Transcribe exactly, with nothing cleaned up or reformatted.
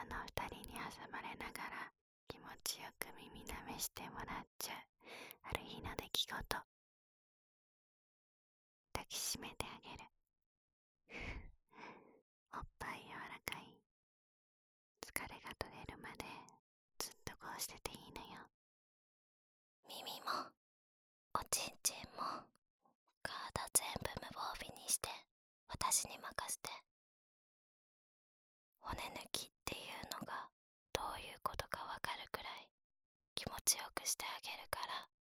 その二人に挟まれながら気持ちよく耳舐めしてもらっちゃうある日の出来事。抱きしめてあげる。おっぱい柔らかい。疲れが取れるまでずっとこうしてていいのよ。 耳もおちんちんも体全部無防備にして私に任せて。骨抜きっていうのがどういうことかわかるくらい気持ちよくしてあげるから